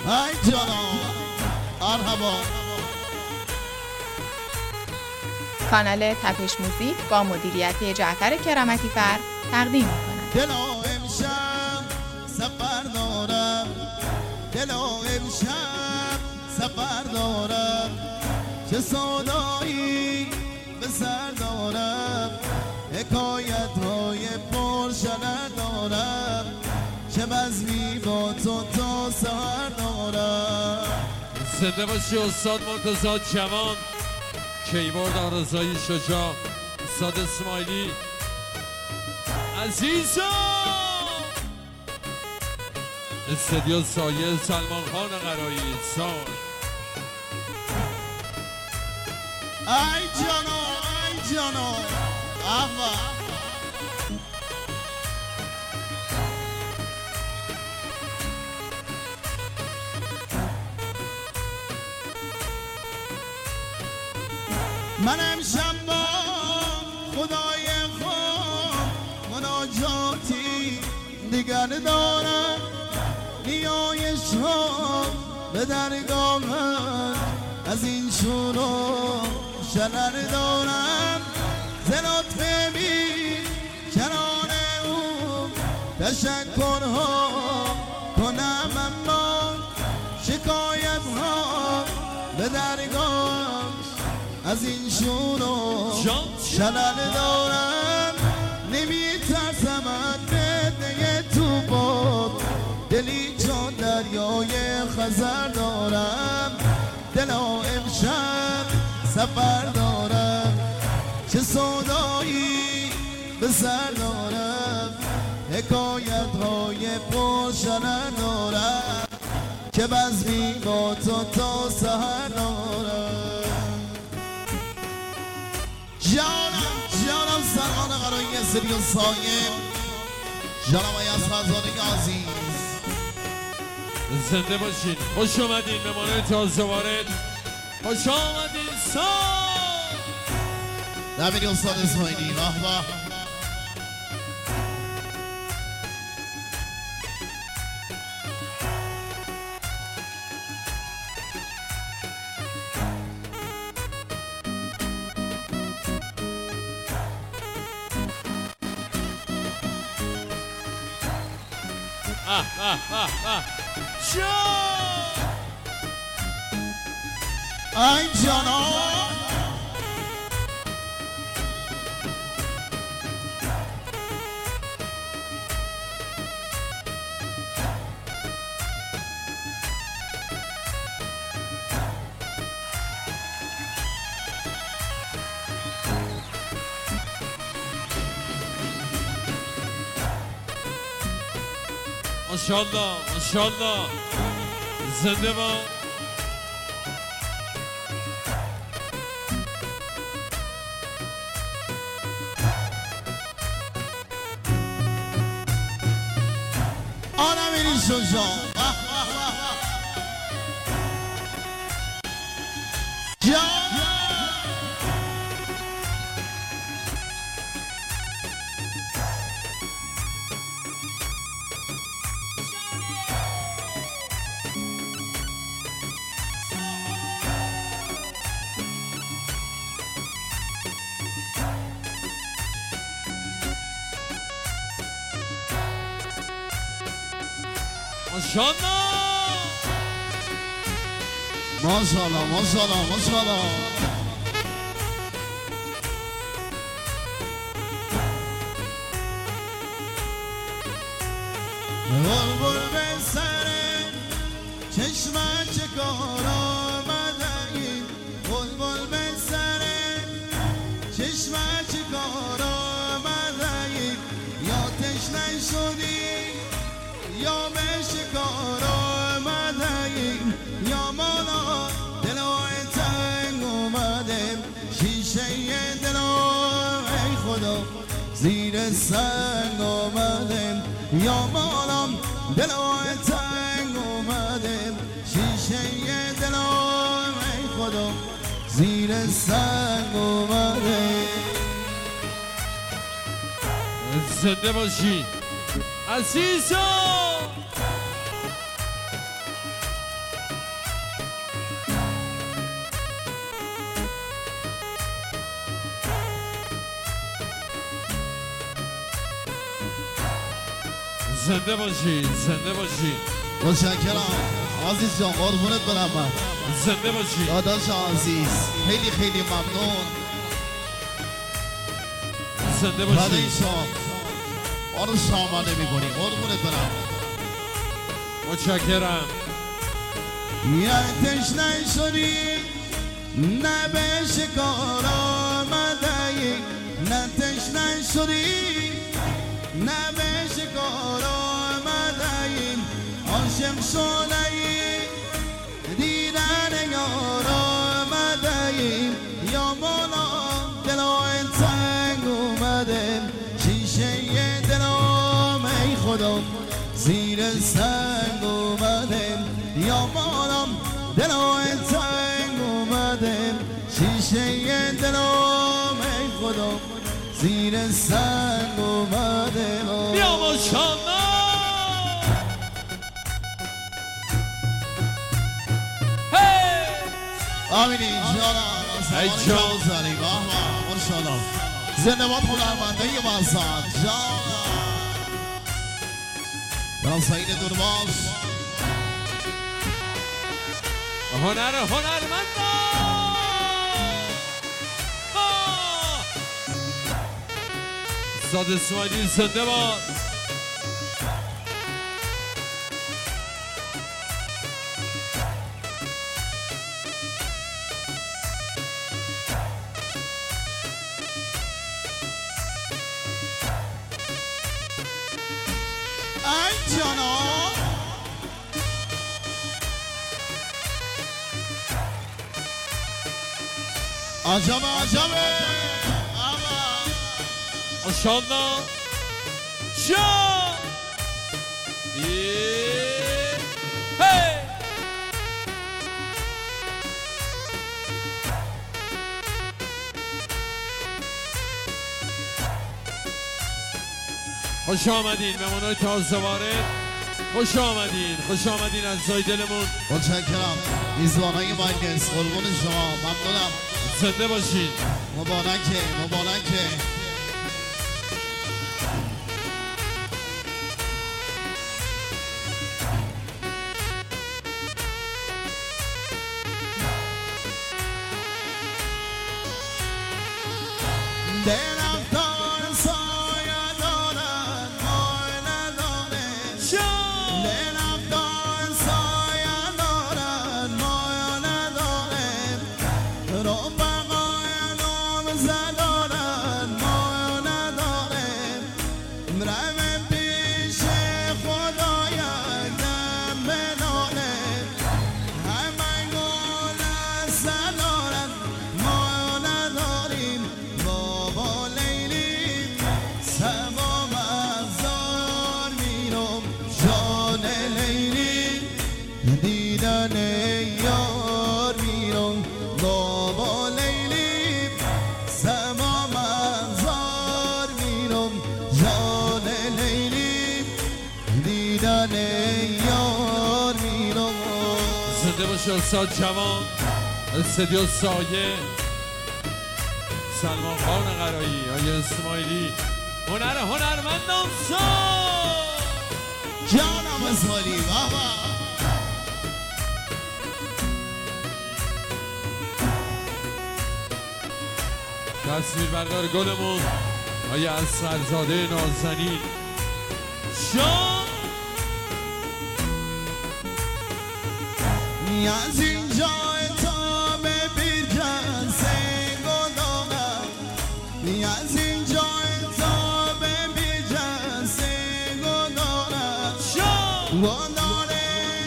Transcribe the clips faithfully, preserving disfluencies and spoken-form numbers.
ای جانم مرحبا. کانال تپش موزیک با مدیریت جعفر کرامتی فر تقدیم می‌کند. دلا امشب سفر دارم، دلا امشب سفر دارم، چه سودایی به سر دارم، حکایت های پرشنر دارم، چه بزمی با تو تا سهر دارم. زنده باشی استاد مرتضی جوان، کیبورد آرزایی شجاع، استاد اسماعیلی عزیزم، استودیو سایه سلمان خان قرایی سال. ای جانو ای جانو احمد من امشب با خدای خود مناجاتی دیگر دارم، نیایش‌ها به درگاهت از این شروع شرر دارم، ز لطف بی کران او تشکرها کنم، اما شکایت‌ها به درگاه از این شروع شرر دارم، نمی ترسم از فتنه تو باد، دلی چون دریای خزر دارم، دلا امشب سفر دارم، چه سودایی به سر دارم، حکایت های پرشنر دارم، که بزمی با تو تا سهر دارم. جانم جانم سرمان قرایی استودیو سایه، جانم های از فرزانه عزیز، زنده باشین. خوش اومدین به مانای تازه وارد، خوش آمدین سال. نبینی استاد اسماعیلی واه واه. اه اه اه اه جان ای جانم ماشاءالله ماشاءالله، زنده با آنم اینی شجاع جان. ماشاءالله ماشاءالله ماشاءالله ماشاءالله. بلبل به سر چشمت چه کار آمده ای، بلبل به سر چشمت چه کار آمده ای، یا تشنه شدی یا به شکار آمده ای، یا مالا دلای تنگ اومده، شیشه دلای ای خدا زیر سنگ آمده، یا مالا دلای تنگ اومده، شیشه دلای ای خدا زیر سنگ اومده. زنده باشی عزیزم. زنده باشید زنده باشید. متشکرم عزیز جان، قربونت برم من. زنده باشید داداش عزیز، خیلی خیلی ممنون. زنده بعد باشید. این شام ما رو شامانه میکنی، قربونت برم. متشکرم. یه تشنه شدی نه به شکار آمده، نه تشنه شدی نه به شکار آمده، عاشق شده دیدن یار آمده، یا مولا دلای تنگ اومده، شیشه دلام ای خدا زیر سنگ اومده، یا مولا دلای تنگ اومده، شیشه دلام ای خدا زیر سنگ اومده. بیا ماشاءالله. آمینی جانم ای از جان زنی باه باه ماشاءالله. زنده باد هنرمنده بازاد جانم جناب سعید دورباش. هنر هنرمندا. استاد اسماعیلی زنده باد. ای جانم عجب عجبه ماشاءالله. جا هی خوش آمدین مهمانای تازه وارد. خوش آمدین خوش آمدین از زای دلمون. متشکرم میزبانای مجلس، قربون شما ممنونم. زنده باشین. مبارکه مبارکه. درختان سایه دارن مای نداره، درختان سایه دارن مای نداره، رفقای نامزد دارن مای نداره، روم پیش خدای دم بناره، همه گل از دارن مای نداریم، بابا لیلی سبا مزار میرم، جان لیلی دیدن یار میرم، بابا لیلی سبا مزار میرم، جان لیلی دیدن یار میرم. زنده باشه استاد جوان، استدیو سایه، سلمان خان قرایی، آیه اسماعیلی، هنر هنرمندان سال. جانم اسماعیلی بابا. تصویر بردار گلمون آیه اسقرزاده نازنین شان. از اینجا تا به بیرجن سنگ دارم، از اینجا تا به بیرجن سنگ دارم، گنداره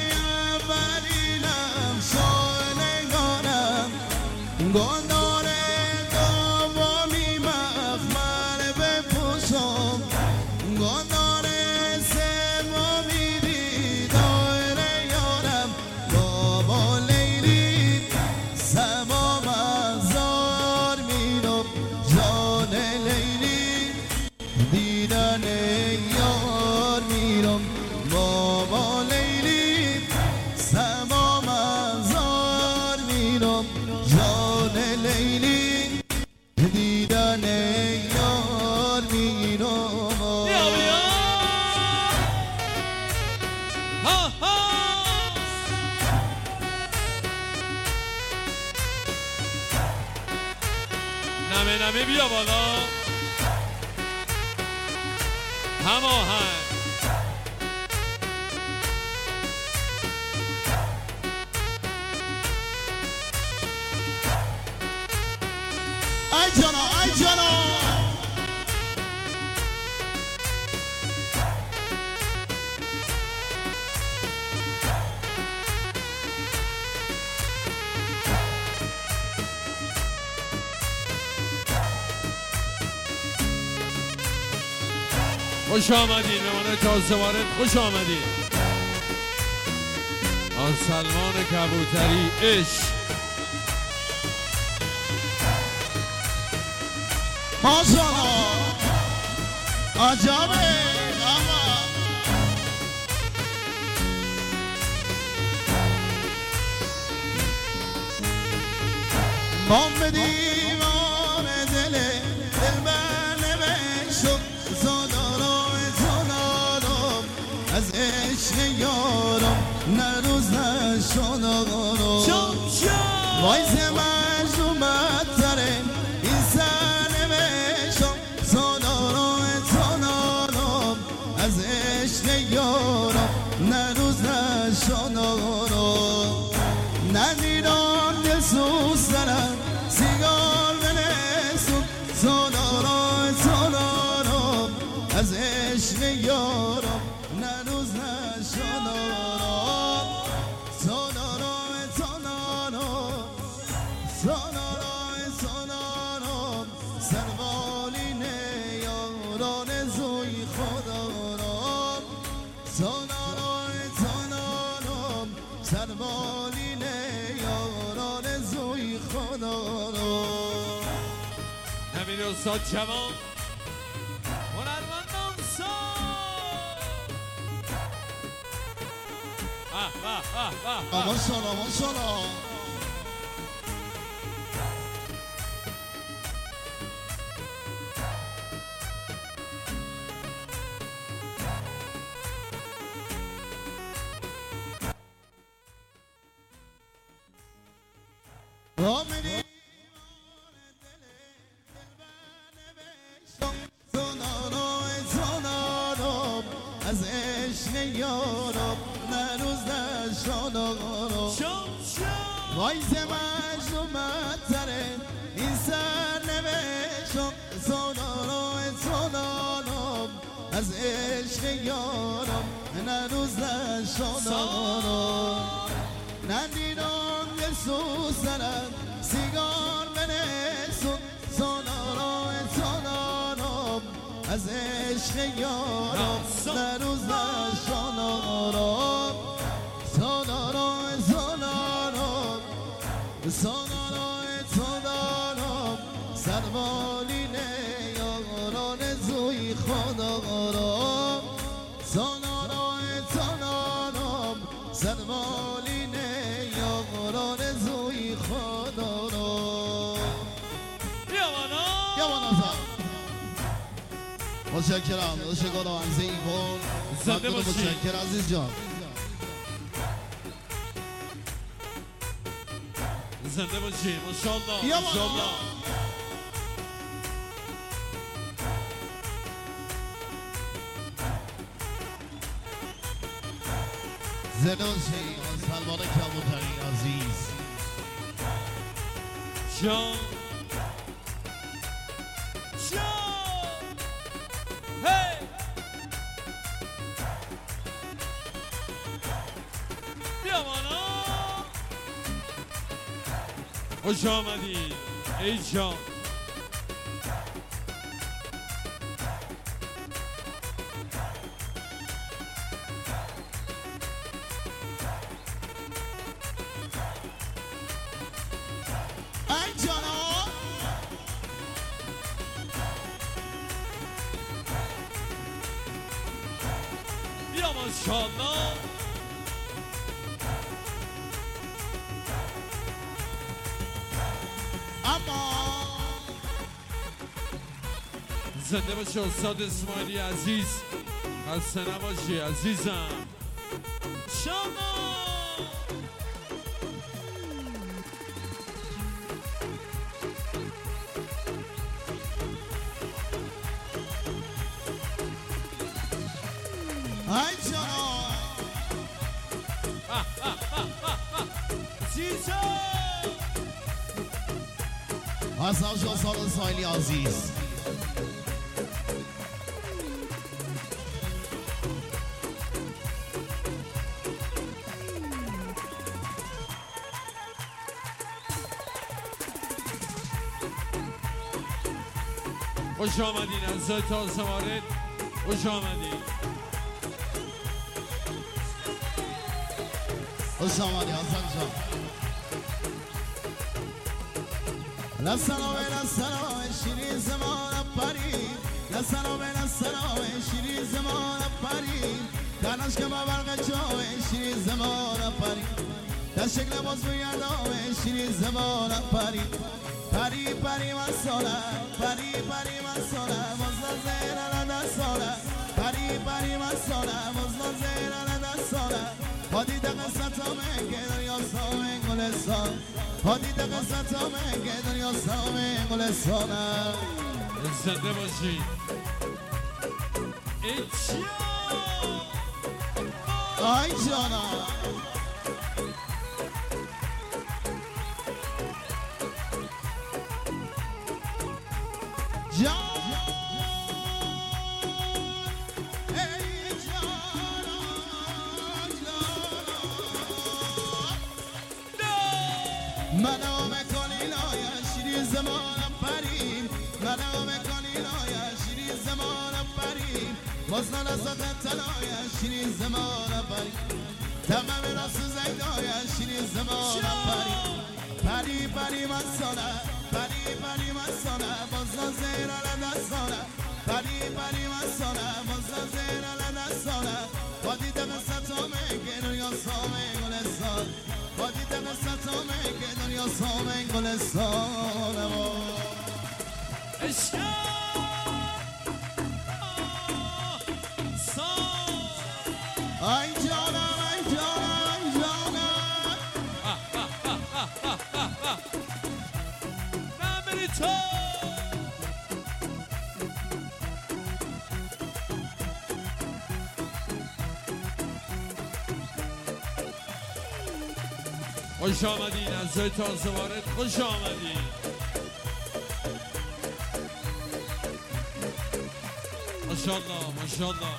اولینم شانگانم، گنداره دومی مخمر بپوشم، گنداره سومی دیدار یارم، بابا لیلی سبا مزار میرم، جان لیلی دیدن یار میرم، بابا لیلی سبا مزار میرم، جان لیلی دیدن یار میرم. نمه نمه بیا بالا هماهنگ ای جانا ای جانا خوش آمدین مهمان تازه وارد خوش آمدین آن سلمان کبوتری عشق ماشاءالله عجبه اما بام به دیوان دل دل بر نوشتم زادارم زادارم از عشق یارم نه روز نه شنارم وای ز مجرومت تره این سرنوشتم زادارم زادارم از عشق یارم نه روز نه شنارم ندیدم دل سوزنم سیگار بنسم زادارم زادارم از عشق یارم نه روز نه شنارم زادارم زادارم زادارم زادارم سربالین یاران زوی خدارم زادارم زادارم سربالین یاران زوی خدارم نمیر استاد جوان هنرمندان سال ماشاءالله ماشاءالله آمدی زنارم زنارم از عشق یارم نه روز نه شنارم وای ز مجرومت تره این سرنوشتم زنارم زنارم از عشق یارم نه روز نه شنارم ندیدم دل سوزنم سیگار بنسم زنارم زنارم از عشق یارم نه روز نه شنارم زنارم زنارم زنارم زنارم سربالین یاران زوی خدارم زنارم زنارم سربالین یاران زوی خدارم یا منازم متشکرم داشته گلم عزیزی کن زنده باشی متشکر عزیز جان زنده باشی ماشاءالله یا ماشاءالله زنده باشی سلمان کبوتری عزیز جان جان هی بیا بالا خوش آمدید ای جان ای جانا بیا ماشاءالله اما زنده باشی استاد اسماعیلی عزیز خسته نباشی عزیزم شما حسن شاه سال سایلی عزیز خوش آمدین از تازه وارد خوش آمدین خوش آمدی حسن جان لسلام لسلام شیرین زمان پری لسلام لسلام شیرین زمان پری تناش که با برق جای شیرین زمان پری در شکل باز بیردام شیرین زمان پری پری پری من ساله پری پری من ساله مزلا زیرا ندستاله پری پری من ساله مزلا زیرا ندستاله هادی دقستامه که دنیا سامه گلستان هادی دقستامه که دنیا سامه گلستانه زنده باشید ایچیا آی جانا جان ای جانا منو میکنی لایه شیرین زمانم پریم منو میکنی لایه شیرین زمانم پریم بازنان از تلایه شیرین زمانم پریم تمام راست زیدایه شیرین زمانم پریم پری پری من سانه پری پری من سانه بازنان زیرا لدستانه پری پری من سانه بازنان زیرا لدستانه بادی دقستامه که دنیا سامه گلستان بادی دقستامه که دنیا سامه گلستانه عشق ای جانم ای جانم ای جانم نمیری تو خوش آمدین از تازه وارد خوش آمدین ماشاءالله ماشاءالله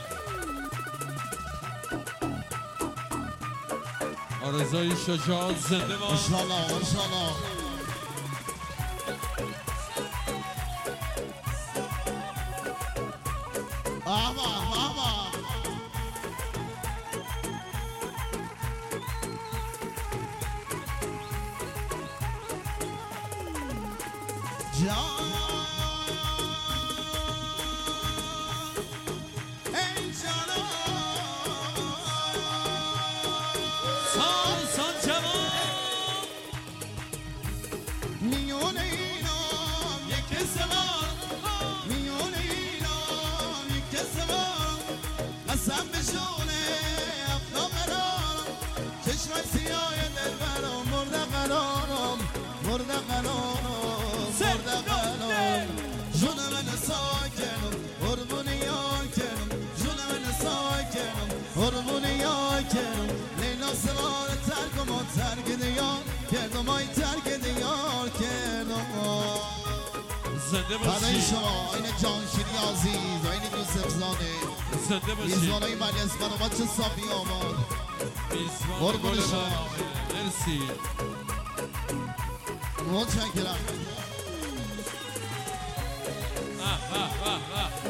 آرزوی شجاعت زنده باد ماشاءالله ماشاءالله آما آما جان ای جانا سان سان جوان میون اینام یک زمان میون اینام یک زمان قسم بشونه افنا قرارم چشمای سیاه دل برام مرده قرارم مرده قرارم مرده قرارم جون من ساکنم قربون یاکنم جون من ساکنم قربون یاکنم لیلا سوار ترکم و ترک دیار کردم آی ترک دیار کردم زنده برای باشید شما این جان شیری عزیز این یوسف زاده زنده باشید میزبانای ملی اسفن و بچه صافی آماد میزبان قربون گل شما. برنامه مرسی متشکرم اه اه اه اه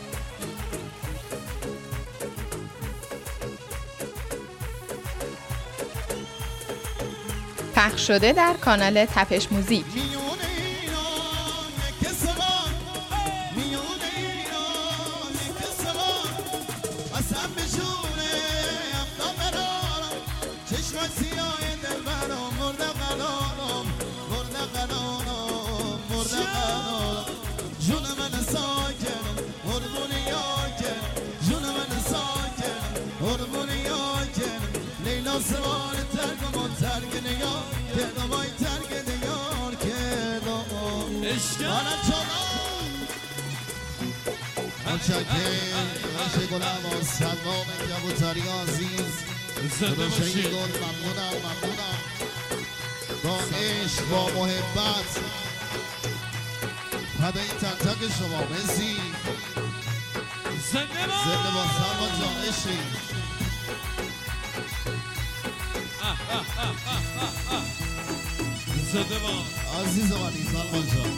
پخش شده در کانال تپش موزیک. میون ایران یک سوار میون ایران یک سوار قسم بشونه افتا قرارم چشم سیاه دل برام مرده قرارم مرده قرارم مرده قرارم جون من ساکنم قربون یاکنم جون من ساکنم قربون یاکنم لیلا سوار ترکم و ترک نیار کردم آی ترک دیار کردم عشق آنم چنان متشکرم باشه گلم و سلام کبوتری عزیز زنده روشنی باشید گل ممنونم ممنونم با عشق با محبت فدای تک تک شما مرسی زنده با زنده با سلمان جان عشقی زنده با عزیز منی سلمان جان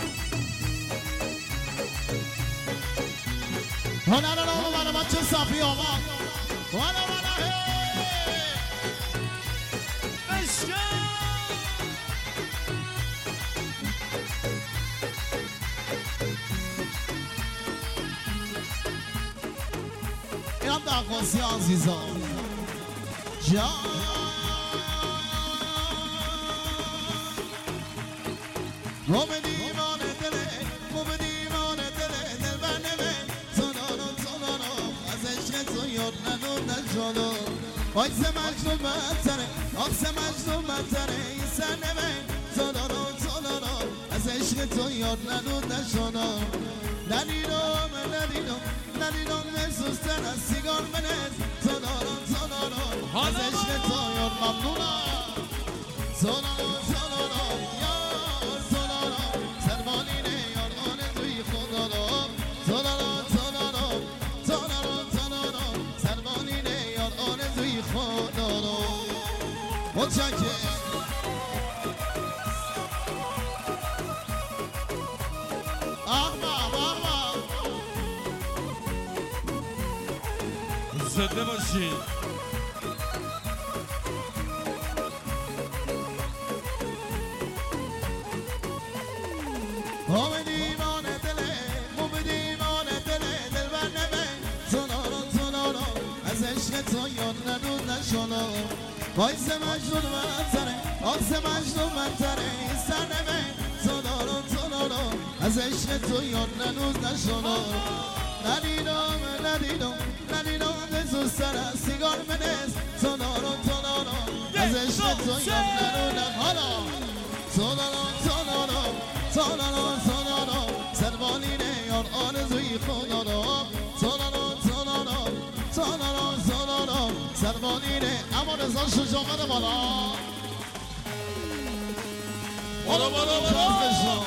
هنر رو من بچه صفی آمد والا والا هی این هم درخواستی عزیزان جان موم دیوانه دله موم دیوانه دله دل بنده تنانو تنانو از عشق تو یاد ندون نشانو آی سه مجنون بدتره آخ سه مجنون بدتره این سر نمه تنانو تنانو از عشق تو یاد ندون نشانو ندیدم ندیدم ندیدم نسوستن از سیگار منز تنانو تنانو از عشق تو یاد ممنونم تنانو تنانو یار تنانو سربانینه یار آن توی خدا رو تنانو تنانو تنانو تنانو سربانینه یار آن توی خدا رو متشکرم احمد احمد زنده باشین موم دیوانه دله موم دیوانه دله دل بر نمه تنانو تنانو از عشق تو یاد ندود نشانو وای سه مجنون منتره آخ سه مجنون منتره این سر نمه تنانو تنانو از عشق تو یاد ندود نشانو ندیدم ندیدم ندیدم دزو سر از سیگار منز تنانو تنانو از عشق تو یاد ندود نشانو تنانو تنانو تنانو تنانو سربانینه یار آرزوی خدا رو تنانو تنانو تنانو تنانو سربانینه اما رضا شجاع بده بالا بالا بالا بالا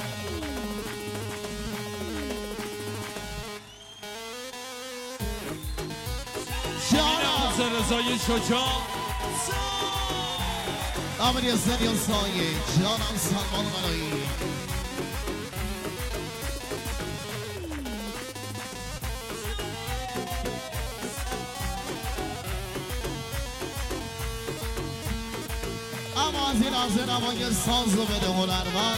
این رضای شجاع امری زنی و سایه جانم سلمان منایی اما از این از این اما یه ساز رو بده هنرمند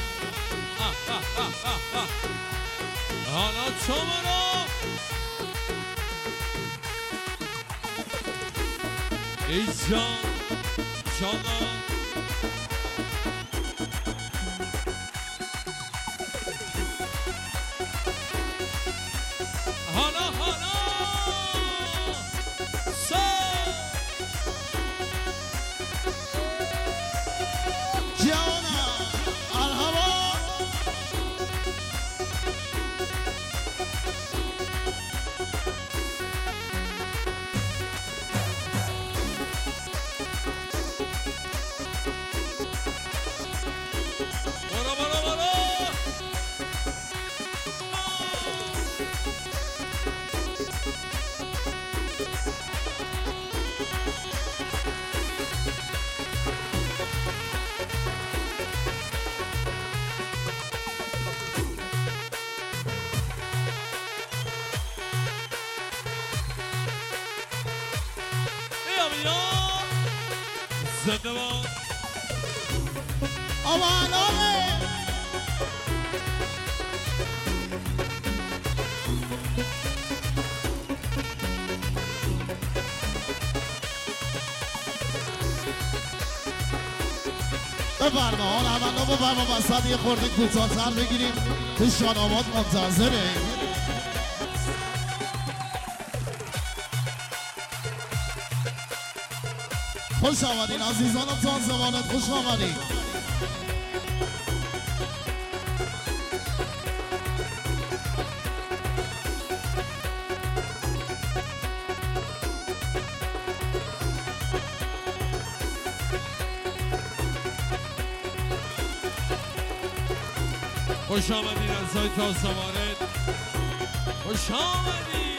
حالا تو منو ای جان جانم حالا حالا سا جانم الهوا برو برو برو بیا بیا زنده باش آوانامه بفرما هنرمندا بفرما وسط یه خورده کوتاه‌تر بگیریم که شاداباد منتظره خوش آمدین عزیزان تا زمانت خوش آمدین خوش آمدین عزیزای تازه وارد، خوش آمدین.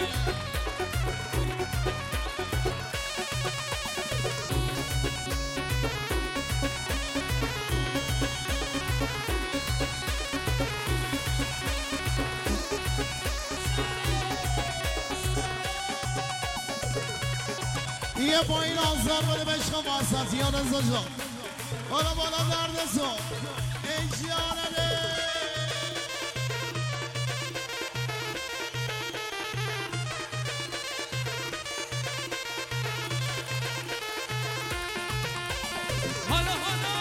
یه پایین آزار بده به عشق واسطیان رضا جان، بالا بالا درد سو ای جانه. حالا حالا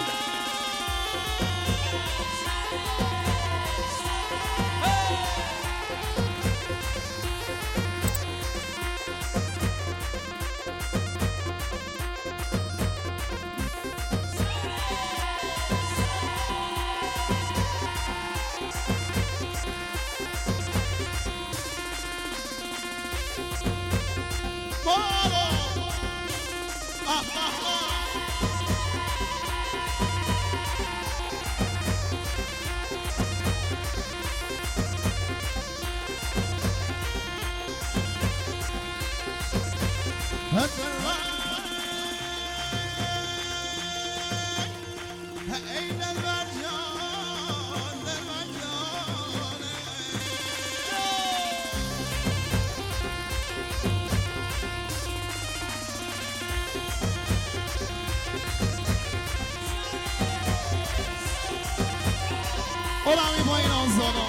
Hola mi payın ağzına.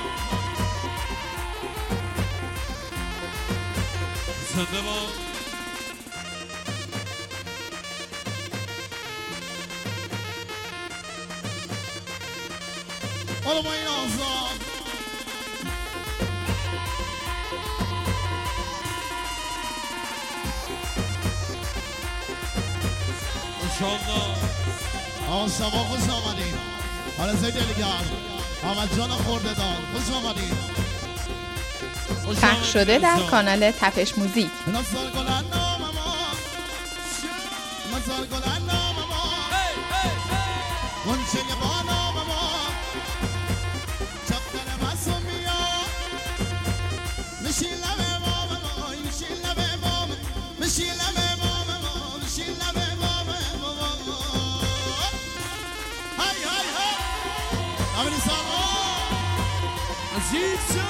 زنده باد. Hola payın ağzına. انشالله آقا شما خوش آمدید. حالا زید دلگر احمد جان خورده دار خوش آمدید. پخش شده در کانال تپش موزیک. نصر گلن نام ما، نصر گلن نام ما، گنچه با نام ما، چپتر مسون بیا، میشی لبه بام ما، میشی لبه بام، میشی لبه بام ما، میشی لبه بام ما. های های های امیر ساما عزیز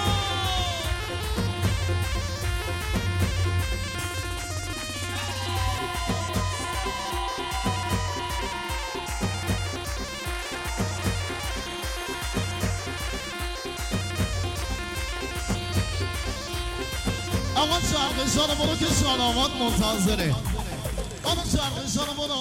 آقا شرقشان برو که شانامات منتظره. آقا شرقشان برو.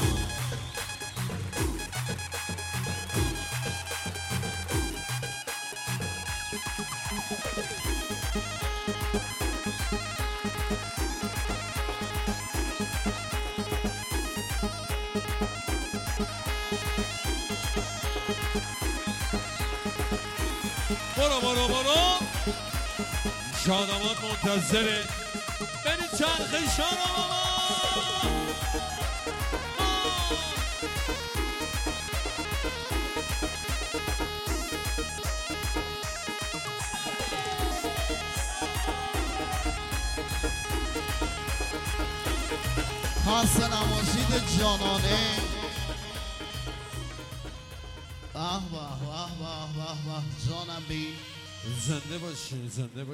برو برو برو شادامات منتظره. برید چرخ شادامات. خسته نباشید جانانه. به به به به به جانم بی زنده باشین زنده باشین.